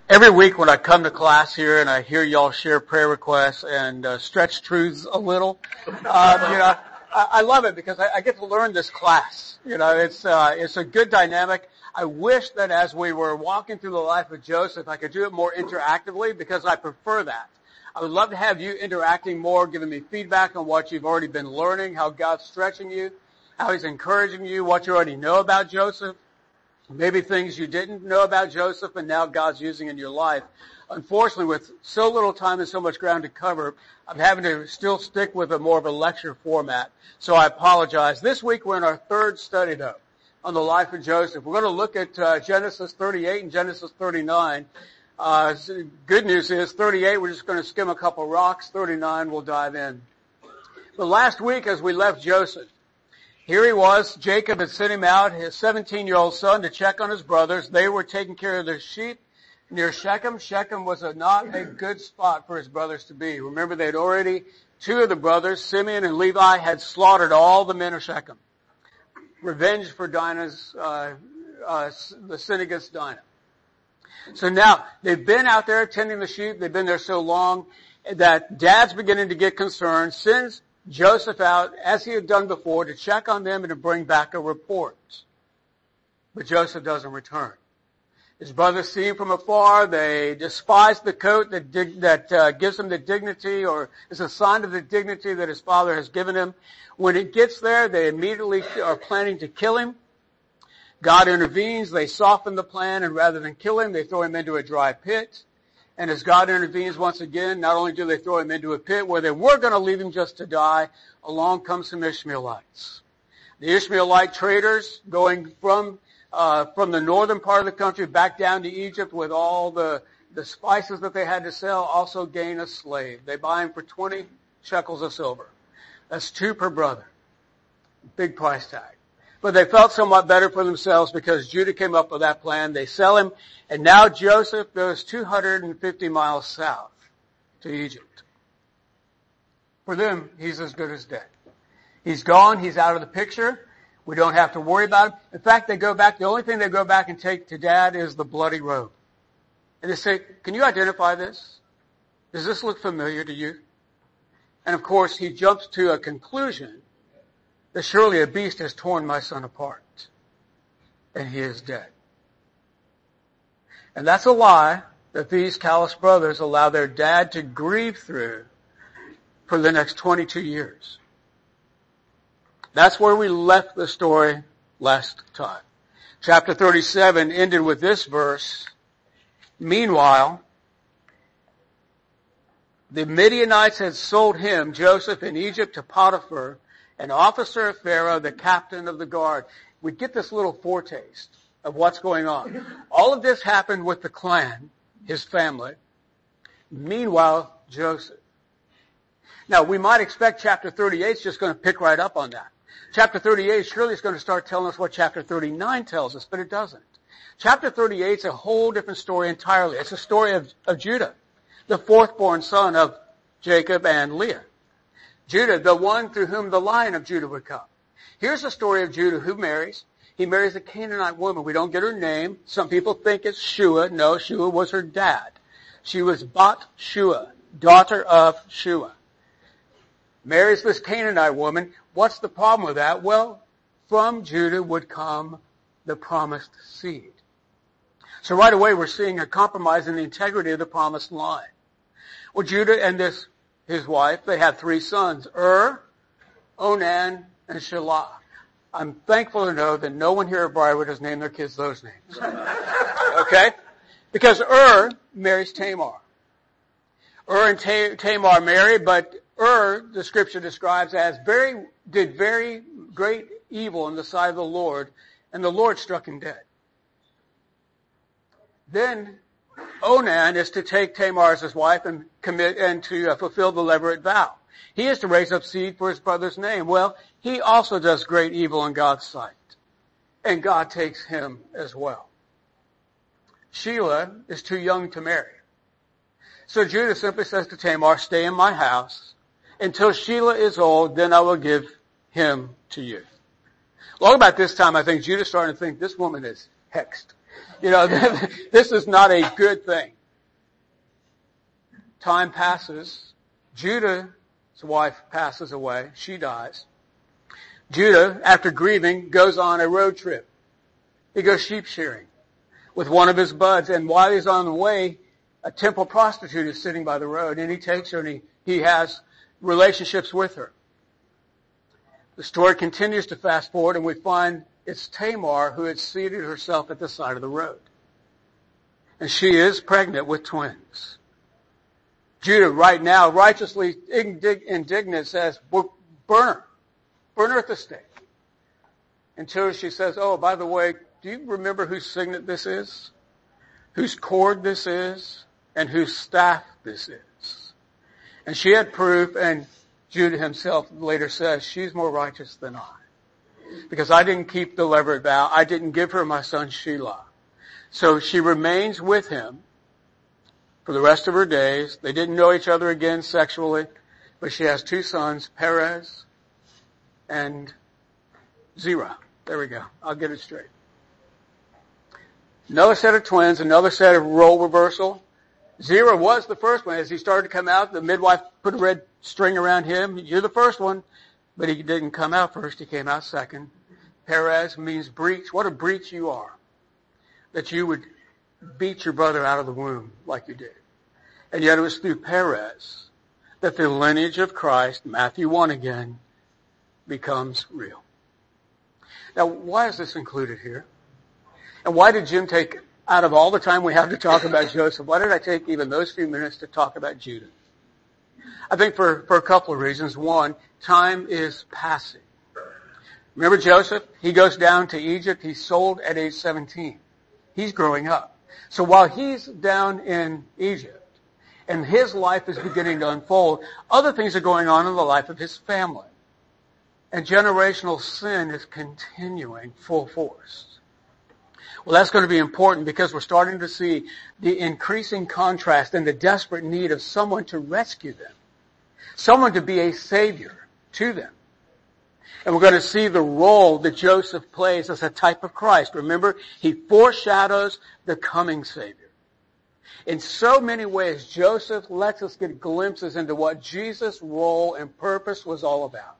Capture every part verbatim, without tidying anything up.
Every week when I come to class here and I hear y'all share prayer requests and uh, stretch truths a little, uh, you know, I, I love it because I, I get to learn this class. You know, it's uh, it's a good dynamic. I wish that as we were walking through the life of Joseph, I could do it more interactively because I prefer that. I would love to have you interacting more, giving me feedback on what you've already been learning, how God's stretching you, how He's encouraging you, what you already know about Joseph. Maybe things you didn't know about Joseph and now God's using in your life. Unfortunately, with so little time and so much ground to cover, I'm having to still stick with a more of a lecture format. So I apologize. This week we're in our third study though on the life of Joseph. We're going to look at uh, Genesis thirty-eight and Genesis thirty-nine. Uh, good news is thirty-eight we're just going to skim a couple rocks. thirty-nine we'll dive in. But last week as we left Joseph, here he was. Jacob had sent him out, his seventeen-year-old son, to check on his brothers. They were taking care of their sheep near Shechem. Shechem was a, not a good spot for his brothers to be. Remember, they had already, two of the brothers, Simeon and Levi, had slaughtered all the men of Shechem. Revenge for Dinah's, uh, uh, the sin against Dinah. So now, they've been out there tending the sheep. They've been there so long that Dad's beginning to get concerned, sends Joseph out, as he had done before, to check on them and to bring back a report. But Joseph doesn't return. His brothers see him from afar. They despise the coat that, dig, that uh, gives him the dignity, or is a sign of the dignity that his father has given him. When it gets there, they immediately are planning to kill him. God intervenes. They soften the plan, and rather than kill him, they throw him into a dry pit. And as God intervenes once again, not only do they throw him into a pit where they were going to leave him just to die, along comes some Ishmaelites. The Ishmaelite traders going from uh from the northern part of the country back down to Egypt with all the the spices that they had to sell also gain a slave. They buy him for twenty shekels of silver. That's two per brother. Big price tag. But they felt somewhat better for themselves because Judah came up with that plan. They sell him, and now Joseph goes two hundred fifty miles south to Egypt. For them, he's as good as dead. He's gone. He's out of the picture. We don't have to worry about him. In fact, they go back. The only thing they go back and take to Dad is the bloody robe. And they say, "Can you identify this? Does this look familiar to you?" And of course, he jumps to a conclusion that surely a beast has torn my son apart, and he is dead. And that's a lie that these callous brothers allow their dad to grieve through for the next twenty-two years. That's where we left the story last time. Chapter thirty-seven ended with this verse. Meanwhile, the Midianites had sold him, Joseph, in Egypt to Potiphar, an officer of Pharaoh, the captain of the guard. We get this little foretaste of what's going on. All of this happened with the clan, his family. Meanwhile, Joseph. Now, we might expect chapter thirty-eight is just going to pick right up on that. Chapter thirty-eight surely is going to start telling us what chapter thirty-nine tells us, but it doesn't. Chapter thirty-eight is a whole different story entirely. It's a story of, of Judah, the fourth-born son of Jacob and Leah. Judah, the one through whom the Lion of Judah would come. Here's the story of Judah who marries. He marries a Canaanite woman. We don't get her name. Some people think it's Shua. No, Shua was her dad. She was Bat Shua, daughter of Shua. Marries this Canaanite woman. What's the problem with that? Well, from Judah would come the promised seed. So right away we're seeing a compromise in the integrity of the promised line. Well, Judah and this his wife, they had three sons, Ur, Onan, and Shelah. I'm thankful to know that no one here at Briarwood has named their kids those names. Okay? Because Ur marries Tamar. Ur and Tamar marry, but Ur, the scripture describes as very, did very great evil in the sight of the Lord, and the Lord struck him dead. Then Onan is to take Tamar as his wife and commit and to uh, fulfill the levirate vow. He is to raise up seed for his brother's name. Well, he also does great evil in God's sight, and God takes him as well. Shelah is too young to marry. So Judah simply says to Tamar, "Stay in my house until Shelah is old, then I will give him to you." Long about this time, I think Judah's starting to think this woman is hexed. You know, this is not a good thing. time passes. Judah's wife passes away. She dies. Judah, after grieving, goes on a road trip. He goes sheep shearing with one of his buds, and while he's on the way, a temple prostitute is sitting by the road, and he takes her and he, he has relationships with her. The story continues to fast forward, and we find it's Tamar who had seated herself at the side of the road. And she is pregnant with twins. Judah right now, righteously indignant, says, well, burn her. Burn her at the stake. Until she says, oh, by the way, do you remember whose signet this is? Whose cord this is? And whose staff this is? And she had proof, and Judah himself later says, she's more righteous than I. Because I didn't keep the levirate vow. I didn't give her my son Shelah. So she remains with him for the rest of her days. They didn't know each other again sexually, but she has two sons, Perez and Zerah. There we go. I'll get it straight. Another set of twins, another set of role reversal. Zerah was the first one. As he started to come out, the midwife put a red string around him. You're the first one. But he didn't come out first. He came out second. Perez means breach. What a breach you are. That you would beat your brother out of the womb like you did. And yet it was through Perez that the lineage of Christ, Matthew one again, becomes real. Now, why is this included here? And why did Jim take, out of all the time we have to talk about Joseph, why did I take even those few minutes to talk about Judah? I think for, for a couple of reasons. One, time is passing. Remember Joseph? He goes down to Egypt. He's sold at age seventeen. He's growing up. So while he's down in Egypt and his life is beginning to unfold, other things are going on in the life of his family. And generational sin is continuing full force. Well, that's going to be important because we're starting to see the increasing contrast and the desperate need of someone to rescue them. Someone to be a savior to them. And we're going to see the role that Joseph plays as a type of Christ. Remember, he foreshadows the coming Savior. In so many ways, Joseph lets us get glimpses into what Jesus' role and purpose was all about.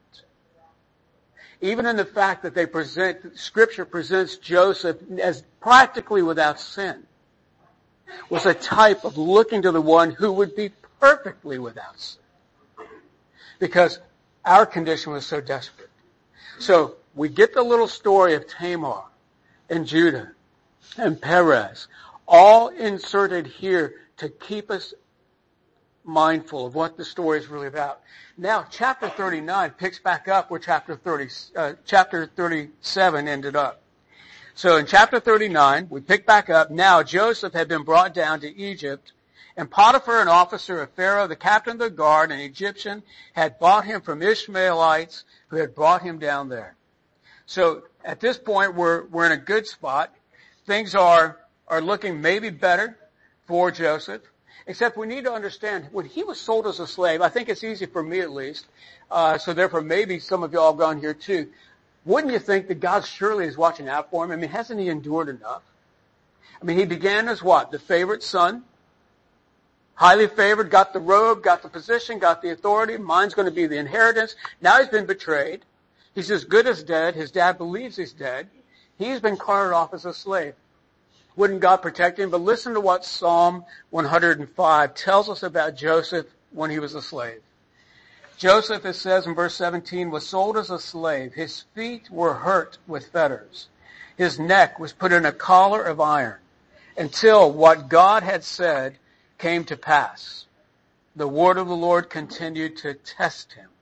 Even in the fact that they present, Scripture presents Joseph as practically without sin, was a type of looking to the one who would be perfectly without sin. Because our condition was so desperate. So we get the little story of Tamar and Judah and Perez, all inserted here to keep us mindful of what the story is really about. Now, chapter thirty-nine picks back up where chapter thirty, uh, chapter thirty-seven ended up. So in chapter thirty-nine, we pick back up. Now Joseph had been brought down to Egypt, and Potiphar, an officer of Pharaoh, the captain of the guard, an Egyptian, had bought him from Ishmaelites who had brought him down there. So at this point, we're we're in a good spot. Things are are looking maybe better for Joseph. Except we need to understand, when he was sold as a slave, I think it's easy for me at least, uh, so therefore maybe some of y'all have gone here too. Wouldn't you think that God surely is watching out for him? I mean, hasn't he endured enough? I mean, he began as what? The favorite son? Highly favored, got the robe, got the position, got the authority. Mine's going to be the inheritance. Now he's been betrayed. He's as good as dead. His dad believes he's dead. He's been carted off as a slave. Wouldn't God protect him? But listen to what Psalm one hundred five tells us about Joseph when he was a slave. Joseph, it says in verse seventeen, was sold as a slave. His feet were hurt with fetters. His neck was put in a collar of iron until what God had said came to pass. The word of the Lord continued to test him.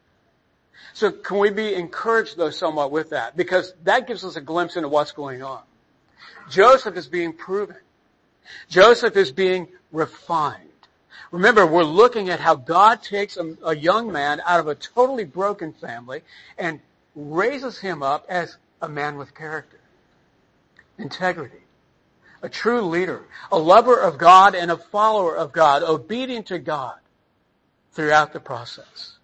So can we be encouraged, though, somewhat with that? Because that gives us a glimpse into what's going on. Joseph is being proven. Joseph is being refined. Remember, we're looking at how God takes a, a young man out of a totally broken family and raises him up as a man with character, integrity, a true leader, a lover of God and a follower of God, obedient to God throughout the process.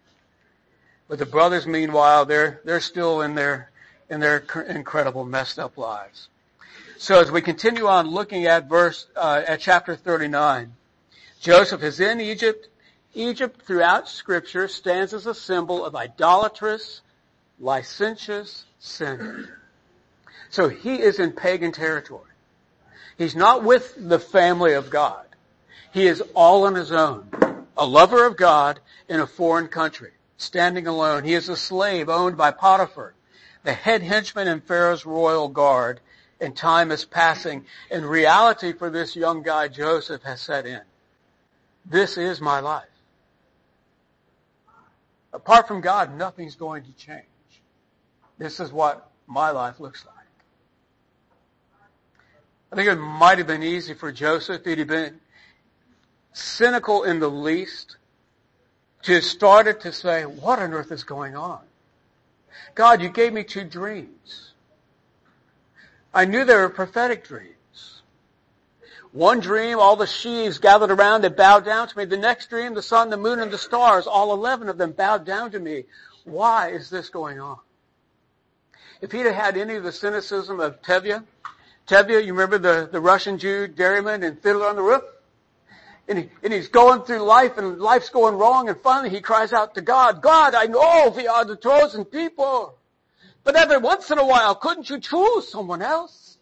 But the brothers, meanwhile, they're they're still in their in their incredible messed up lives. So as we continue on looking at verse uh, at chapter thirty-nine, Joseph is in Egypt. Egypt throughout Scripture stands as a symbol of idolatrous, licentious sin. So he is in pagan territory. He's not with the family of God. He is all on his own, a lover of God in a foreign country, standing alone. He is a slave owned by Potiphar, the head henchman in Pharaoh's royal guard, and time is passing, and reality for this young guy, Joseph, has set in. This is my life. Apart from God, nothing's going to change. This is what my life looks like. I think it might have been easy for Joseph, if he'd been cynical in the least, to have started to say, what on earth is going on? God, you gave me two dreams. I knew they were prophetic dreams. One dream, all the sheaves gathered around and bowed down to me. The next dream, the sun, the moon, and the stars, all eleven of them bowed down to me. Why is this going on? If he'd have had any of the cynicism of Tevye, Tevye, you remember the, the Russian Jew, dairyman, and Fiddler on the Roof? And, he, and he's going through life, and life's going wrong, and finally he cries out to God, God, I know we are the chosen people, but every once in a while, couldn't you choose someone else?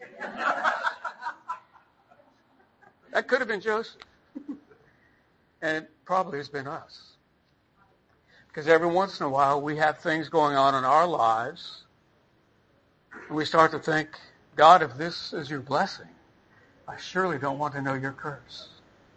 That could have been Joseph. And it probably has been us. Because every once in a while, we have things going on in our lives, and we start to think, God, if this is your blessing, I surely don't want to know your curse.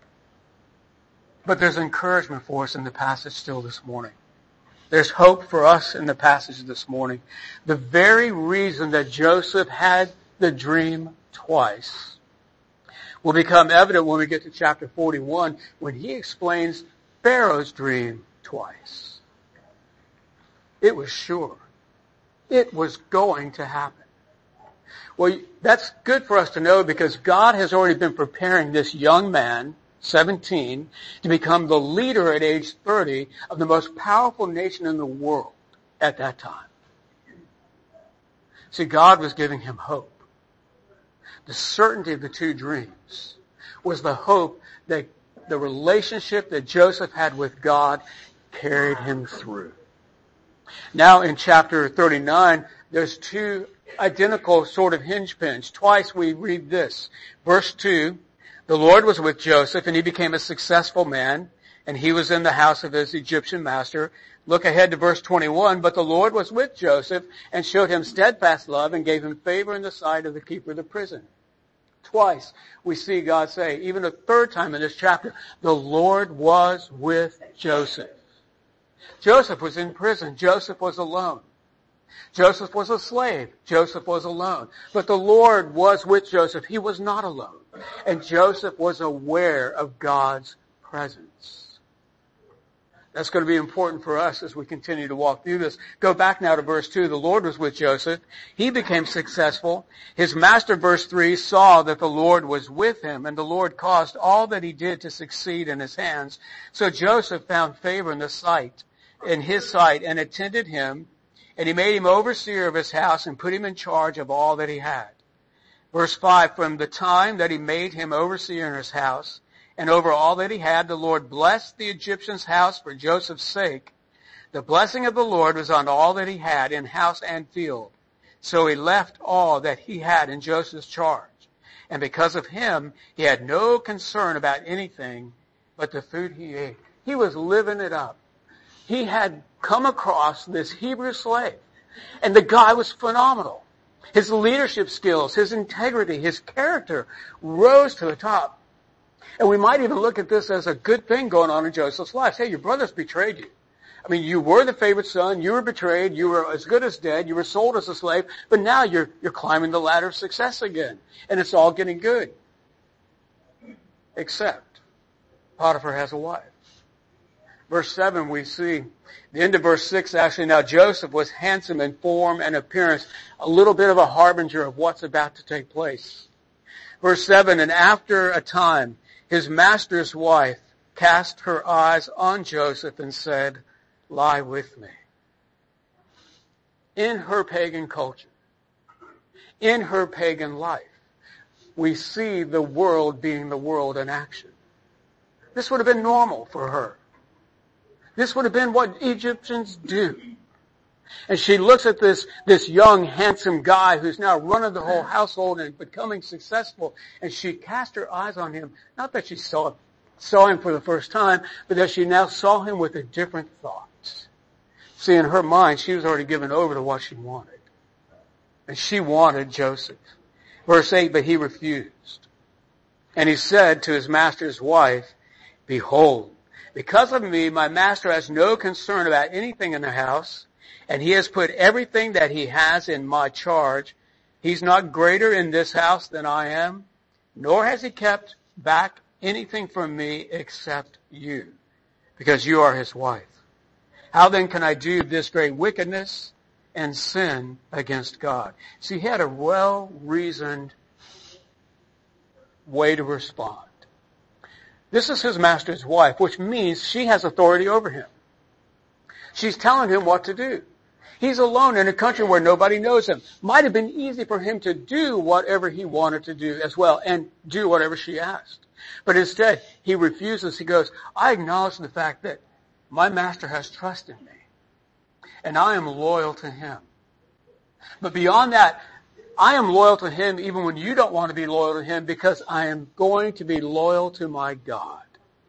But there's encouragement for us in the passage still this morning. There's hope for us in the passage this morning. The very reason that Joseph had the dream twice will become evident when we get to chapter forty-one, when he explains Pharaoh's dream twice. It was sure. It was going to happen. Well, that's good for us to know because God has already been preparing this young man, seventeen, to become the leader at age thirty of the most powerful nation in the world at that time. See, God was giving him hope. The certainty of the two dreams was the hope that the relationship that Joseph had with God carried him through. Now in chapter thirty-nine, there's two identical sort of hinge pins. Twice we read this. Verse two, the Lord was with Joseph and he became a successful man and he was in the house of his Egyptian master. Look ahead to verse twenty-one, but the Lord was with Joseph and showed him steadfast love and gave him favor in the sight of the keeper of the prison. Twice we see God say, even a third time in this chapter, the Lord was with Joseph. Joseph was in prison. Joseph was alone. Joseph was a slave. Joseph was alone. But the Lord was with Joseph. He was not alone. And Joseph was aware of God's presence. That's going to be important for us as we continue to walk through this. Go back now to verse two. The Lord was with Joseph. He became successful. His master, verse three, saw that the Lord was with him, and the Lord caused all that he did to succeed in his hands. So Joseph found favor in the sight, in his sight, and attended him, and he made him overseer of his house and put him in charge of all that he had. Verse five, from the time that he made him overseer in his house, and over all that he had, the Lord blessed the Egyptian's house for Joseph's sake. The blessing of the Lord was on all that he had in house and field. So he left all that he had in Joseph's charge. And because of him, he had no concern about anything but the food he ate. He was living it up. He had come across this Hebrew slave, and the guy was phenomenal. His leadership skills, his integrity, his character rose to the top. And we might even look at this as a good thing going on in Joseph's life. Hey, your brothers betrayed you. I mean, you were the favorite son, you were betrayed, you were as good as dead, you were sold as a slave, but now you're, you're climbing the ladder of success again. And it's all getting good. Except Potiphar has a wife. Verse seven, we see the end of verse six, actually, now Joseph was handsome in form and appearance, a little bit of a harbinger of what's about to take place. Verse seven, and after a time, his master's wife cast her eyes on Joseph and said, lie with me. In her pagan culture, in her pagan life, we see the world being the world in action. This would have been normal for her. This would have been what Egyptians do. And she looks at this, this young, handsome guy who's now running the whole household and becoming successful, and she cast her eyes on him. Not that she saw, saw him for the first time, but that she now saw him with a different thought. See, in her mind, she was already given over to what she wanted. And she wanted Joseph. Verse eight, but he refused. And he said to his master's wife, behold, because of me, my master has no concern about anything in the house, and he has put everything that he has in my charge. He's not greater in this house than I am, nor has he kept back anything from me except you, because you are his wife. How then can I do this great wickedness and sin against God? See, he had a well-reasoned way to respond. This is his master's wife, which means she has authority over him. She's telling him what to do. He's alone in a country where nobody knows him. Might have been easy for him to do whatever he wanted to do as well and do whatever she asked. But instead, he refuses. He goes, I acknowledge the fact that my master has trust in me, and I am loyal to him. But beyond that, I am loyal to him even when you don't want to be loyal to him, because I am going to be loyal to my God.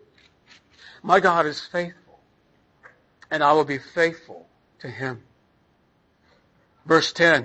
My God is faithful, and I will be faithful to him. Verse ten,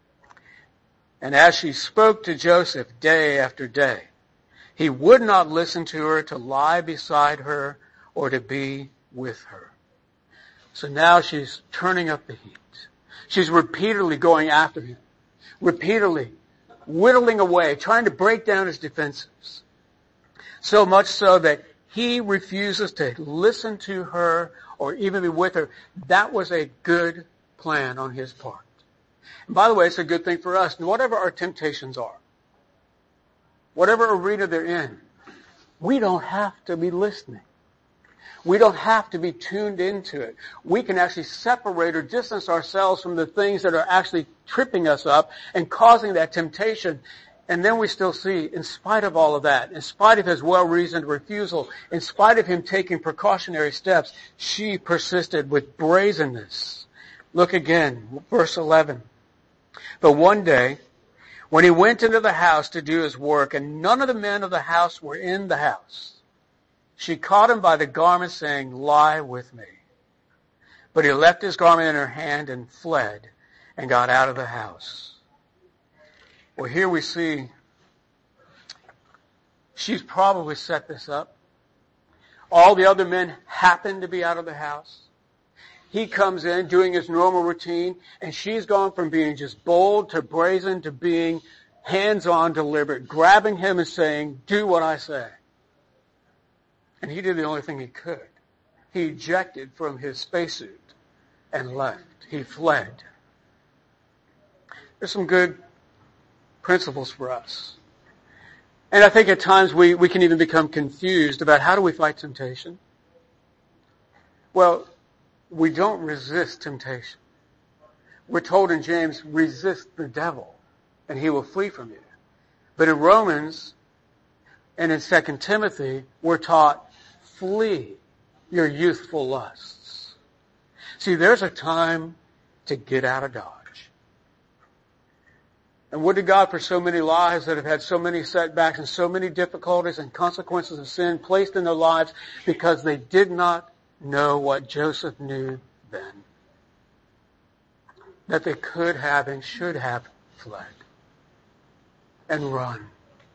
and as she spoke to Joseph day after day, he would not listen to her to lie beside her or to be with her. So now she's turning up the heat. She's repeatedly going after him, repeatedly whittling away, trying to break down his defenses. So much so that he refuses to listen to her or even be with her. That was a good plan on his part. And by the way, it's a good thing for us. Whatever our temptations are, whatever arena they're in, we don't have to be listening. We don't have to be tuned into it. We can actually separate or distance ourselves from the things that are actually tripping us up and causing that temptation. And then we still see, in spite of all of that, in spite of his well-reasoned refusal, in spite of him taking precautionary steps, she persisted with brazenness. Look again, verse eleven. But one day, when he went into the house to do his work, and none of the men of the house were in the house, she caught him by the garment, saying, lie with me. But he left his garment in her hand and fled and got out of the house. Well, here we see she's probably set this up. All the other men happen to be out of the house. He comes in doing his normal routine, and she's gone from being just bold to brazen to being hands-on, deliberate, grabbing him and saying, do what I say. And he did the only thing he could. He ejected from his spacesuit and left. He fled. There's some good principles for us. And I think at times we, we can even become confused about how do we fight temptation. Well, we don't resist temptation. We're told in James, resist the devil, and he will flee from you. But in Romans and in Second Timothy, we're taught, flee your youthful lusts. See, there's a time to get out of Dodge. And would to God for so many lives that have had so many setbacks and so many difficulties and consequences of sin placed in their lives because they did not know what Joseph knew then. That they could have and should have fled and run.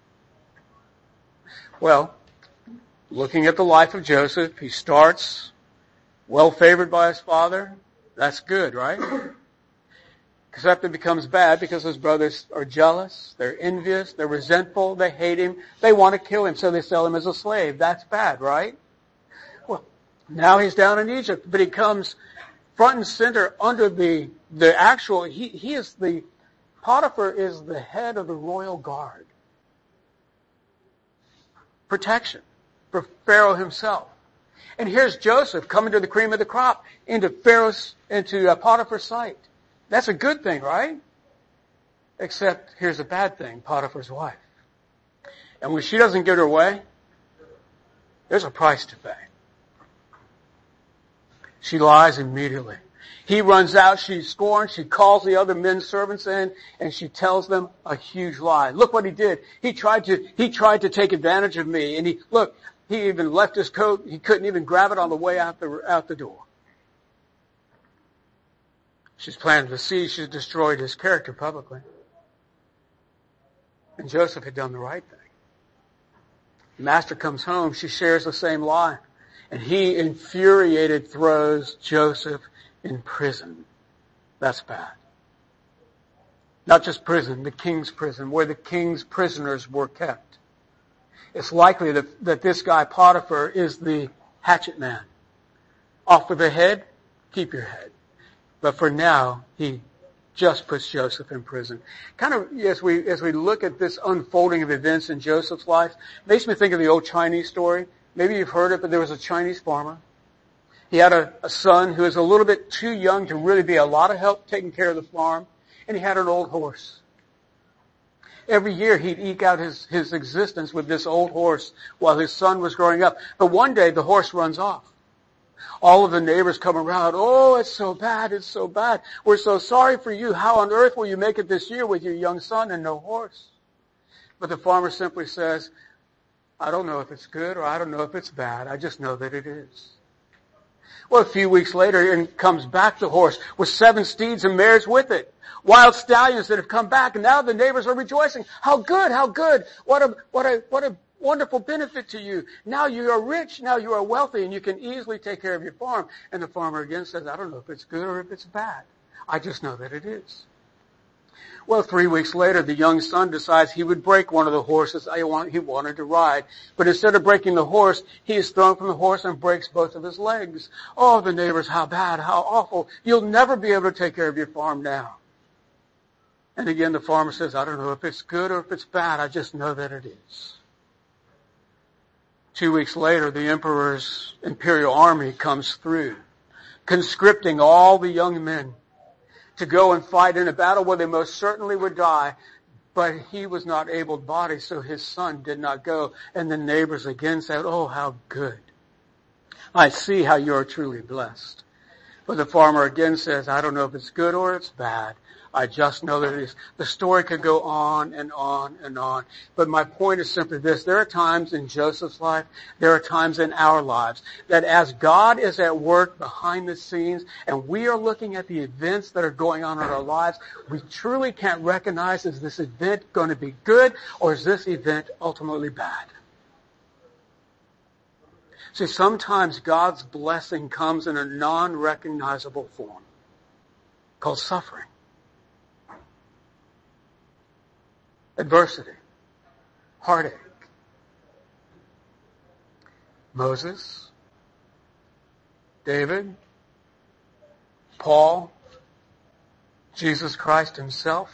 Well, looking at the life of Joseph, he starts well favored by his father. That's good, right? Except it becomes bad because his brothers are jealous, they're envious, they're resentful, they hate him, they want to kill him, so they sell him as a slave. That's bad, right? Well, now he's down in Egypt, but he comes front and center under the, the actual, he, he is the, Potiphar is the head of the royal guard. Protection for Pharaoh himself. And here's Joseph coming to the cream of the crop into Pharaoh's, into uh, Potiphar's sight. That's a good thing, right? Except here's a bad thing, Potiphar's wife. And when she doesn't get her way, There's a price to pay. She lies immediately. He runs out, she's scorned, she calls the other men servants in, and she tells them a huge lie. Look what he did. He tried to, he tried to take advantage of me, and he, look, he even left his coat, he couldn't even grab it on the way out the, out the door. She's planted the seed, she's destroyed his character publicly. And Joseph had done the right thing. The master comes home, she shares the same lie. And he, infuriated, throws Joseph in prison. That's bad. Not just prison, the king's prison, where the king's prisoners were kept. It's likely that, that this guy Potiphar is the hatchet man. Off with the head, keep your head. But for now, he just puts Joseph in prison. Kind of, as we, as we look at this unfolding of events in Joseph's life, it makes me think of the old Chinese story. Maybe you've heard it, but there was a Chinese farmer. He had a, a son who was a little bit too young to really be a lot of help taking care of the farm, and he had an old horse. Every year he'd eke out his, his existence with this old horse while his son was growing up. But one day the horse runs off. All of the neighbors come around. Oh, it's so bad, it's so bad. We're so sorry for you. How on earth will you make it this year with your young son and no horse? But the farmer simply says, I don't know if it's good or I don't know if it's bad. I just know that it is. Well, a few weeks later, in comes back the horse with seven steeds and mares with it. Wild stallions that have come back, and now the neighbors are rejoicing. How good, how good. What a, what a, what a wonderful benefit to you. Now you are rich, now you are wealthy, and you can easily take care of your farm. And the farmer again says, I don't know if it's good or if it's bad. I just know that it is. Well, three weeks later, the young son decides he would break one of the horses he wanted to ride. But instead of breaking the horse, he is thrown from the horse and breaks both of his legs. Oh, the neighbors, how bad, how awful. You'll never be able to take care of your farm now. And again, the farmer says, I don't know if it's good or if it's bad. I just know that it is. Two weeks later, the emperor's imperial army comes through, conscripting all the young men to go and fight in a battle where they most certainly would die. But he was not able-bodied, so his son did not go. And the neighbors again said, oh, how good. I see how you are truly blessed. But the farmer again says, I don't know if it's good or it's bad. I just know that it is. The story could go on and on and on. But my point is simply this. There are times in Joseph's life, there are times in our lives, that as God is at work behind the scenes and we are looking at the events that are going on in our lives, we truly can't recognize, is this event going to be good or is this event ultimately bad? See, sometimes God's blessing comes in a non-recognizable form called suffering. Adversity, heartache. Moses, David, Paul, Jesus Christ himself.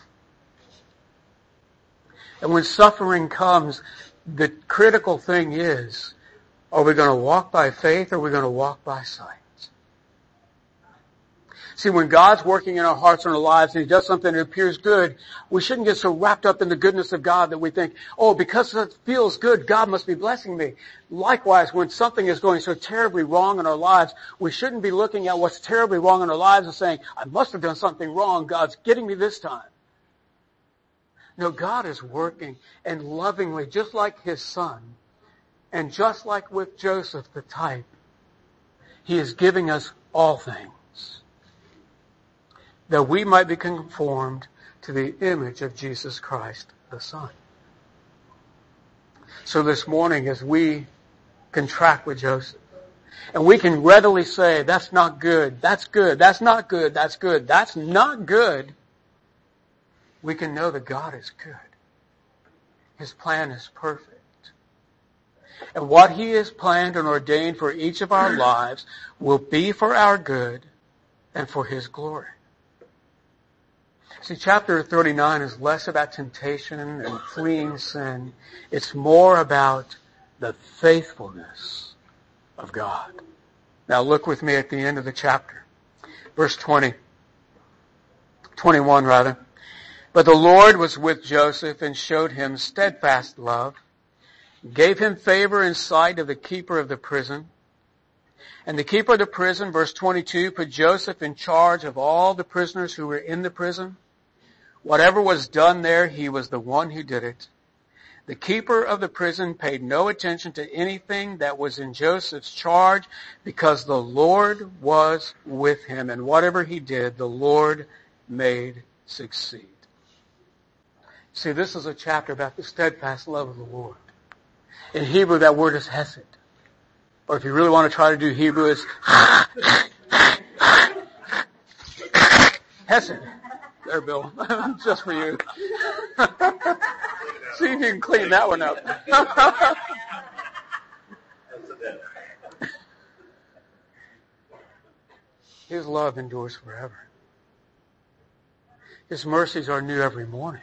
And when suffering comes, the critical thing is, are we going to walk by faith or are we going to walk by sight? See, when God's working in our hearts and our lives and He does something that appears good, we shouldn't get so wrapped up in the goodness of God that we think, oh, because it feels good, God must be blessing me. Likewise, when something is going so terribly wrong in our lives, we shouldn't be looking at what's terribly wrong in our lives and saying, I must have done something wrong. God's getting me this time. No, God is working and lovingly, just like His Son, and just like with Joseph, the type, He is giving us all things, that we might be conformed to the image of Jesus Christ, the Son. So this morning, as we contract with Joseph, and we can readily say, that's not good, that's good, that's not good, that's good, that's not good, we can know that God is good. His plan is perfect. And what He has planned and ordained for each of our lives will be for our good and for His glory. See, chapter thirty-nine is less about temptation and fleeing sin. It's more about the faithfulness of God. Now look with me at the end of the chapter. Verse twenty. twenty-one rather. But the Lord was with Joseph and showed him steadfast love gave him favor in sight of the keeper of the prison. And the keeper of the prison, verse twenty-two, put Joseph in charge of all the prisoners who were in the prison. Whatever was done there, he was the one who did it. The keeper of the prison paid no attention to anything that was in Joseph's charge because the Lord was with him. And whatever he did, the Lord made succeed. See, this is a chapter about the steadfast love of the Lord. In Hebrew, that word is hesed. Or if you really want to try to do Hebrew, it's hesed. There, Bill. Just for you. See if you can clean that one up. His love endures forever. His mercies are new every morning.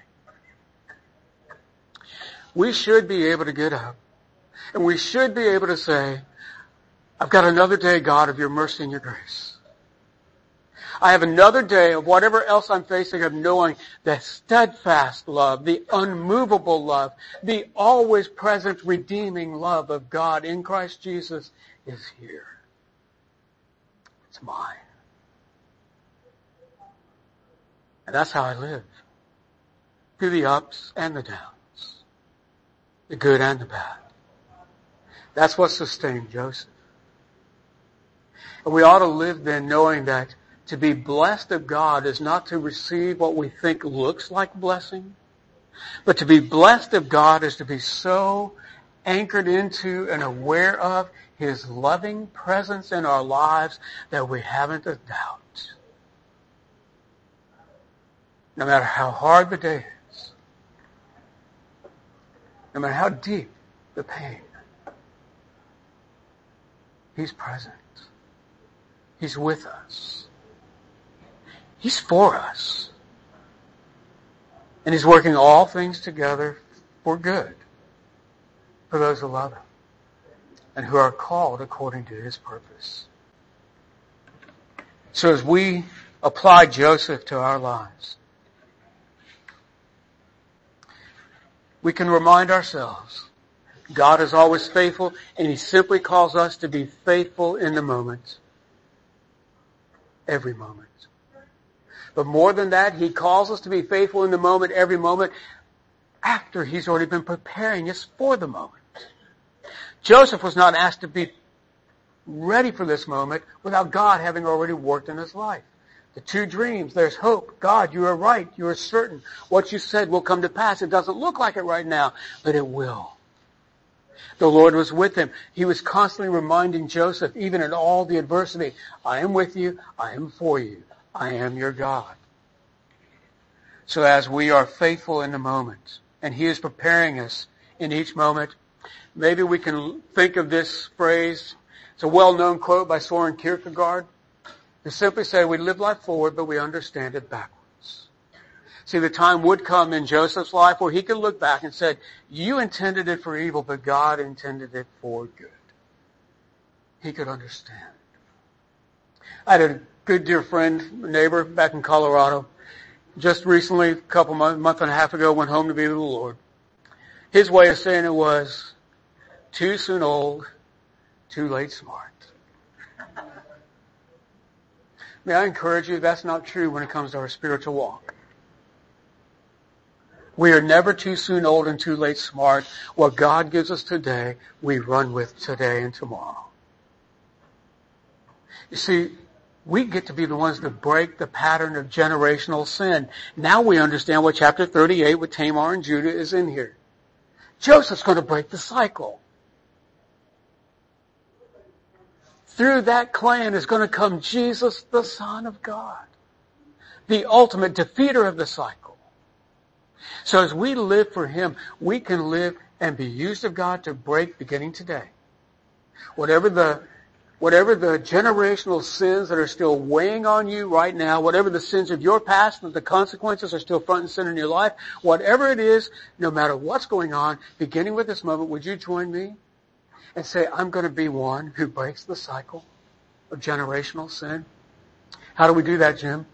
We should be able to get up, and we should be able to say, I've got another day, God, of your mercy and your grace. I have another day of whatever else I'm facing of knowing the steadfast love, the unmovable love, the always present redeeming love of God in Christ Jesus is here. It's mine. And that's how I live. Through the ups and the downs. The good and the bad. That's what sustained Joseph. And we ought to live then knowing that to be blessed of God is not to receive what we think looks like blessing, but to be blessed of God is to be so anchored into and aware of His loving presence in our lives that we haven't a doubt. No matter how hard the day is, no matter how deep the pain, He's present. He's with us. He's for us. And He's working all things together for good for those who love Him and who are called according to His purpose. So as we apply Joseph to our lives, we can remind ourselves God is always faithful, and He simply calls us to be faithful in the moment. Every moment. But more than that, He calls us to be faithful in the moment, every moment, after He's already been preparing us for the moment. Joseph was not asked to be ready for this moment without God having already worked in his life. The two dreams, there's hope. God, you are right. You are certain. What you said will come to pass. It doesn't look like it right now, but it will. The Lord was with him. He was constantly reminding Joseph, even in all the adversity, I am with you. I am for you. I am your God. So as we are faithful in the moment, and He is preparing us in each moment, maybe we can think of this phrase. It's a well-known quote by Soren Kierkegaard. He simply said, we live life forward, but we understand it backwards. See, the time would come in Joseph's life where he could look back and said, you intended it for evil, but God intended it for good. He could understand. I had a good dear friend, neighbor back in Colorado. Just recently, a couple months, month and a half ago, went home to be with the Lord. His way of saying it was, too soon old, too late smart. May I encourage you, that's not true when it comes to our spiritual walk. We are never too soon old and too late smart. What God gives us today, we run with today and tomorrow. You see, we get to be the ones that break the pattern of generational sin. Now we understand what chapter thirty-eight with Tamar and Judah is in here. Joseph's going to break the cycle. Through that clan is going to come Jesus, the Son of God, the ultimate defeater of the cycle. So as we live for Him, we can live and be used of God to break beginning today. Whatever the Whatever the generational sins that are still weighing on you right now, whatever the sins of your past and the consequences are still front and center in your life, whatever it is, no matter what's going on, beginning with this moment, would you join me and say, I'm going to be one who breaks the cycle of generational sin? How do we do that, Jim?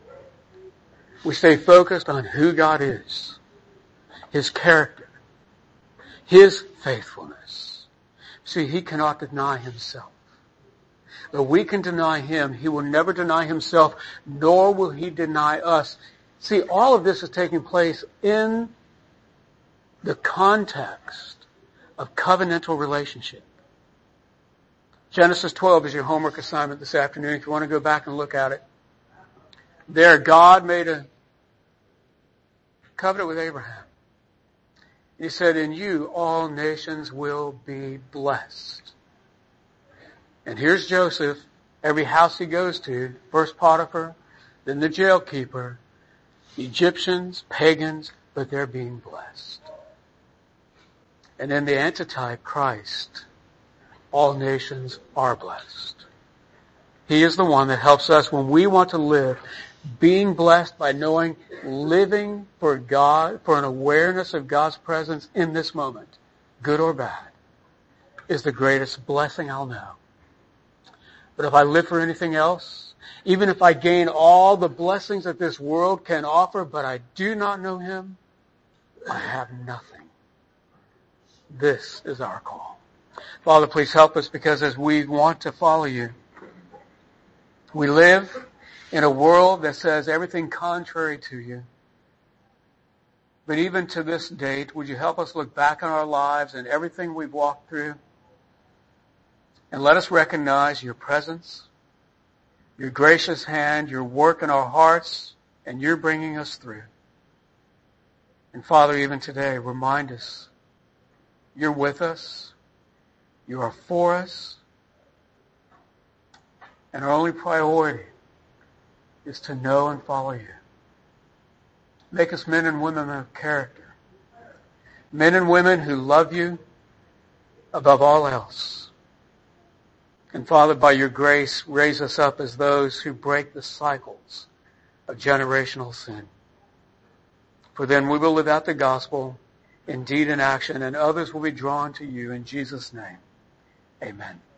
We stay focused on who God is, His character, His faithfulness. See, He cannot deny Himself. Though we can deny Him, He will never deny Himself, nor will He deny us. See, all of this is taking place in the context of covenantal relationship. Genesis twelve is your homework assignment this afternoon if you want to go back and look at it. There, God made a covenant with Abraham. He said, in you all nations will be blessed. And here's Joseph. Every house he goes to, first Potiphar, then the jailkeeper, Egyptians, pagans, but they're being blessed. And in the antitype, Christ, all nations are blessed. He is the one that helps us when we want to live, being blessed by knowing, living for God, for an awareness of God's presence in this moment, good or bad, is the greatest blessing I'll know. But if I live for anything else, even if I gain all the blessings that this world can offer, but I do not know Him, I have nothing. This is our call. Father, please help us, because as we want to follow You, we live in a world that says everything contrary to You. But even to this date, would You help us look back on our lives and everything we've walked through, and let us recognize Your presence, Your gracious hand, Your work in our hearts, and You're bringing us through. And Father, even today, remind us You're with us, You are for us, and our only priority is to know and follow You. Make us men and women of character, men and women who love You above all else. And Father, by Your grace, raise us up as those who break the cycles of generational sin. For then we will live out the gospel in deed and action, and others will be drawn to You. In Jesus' name, amen.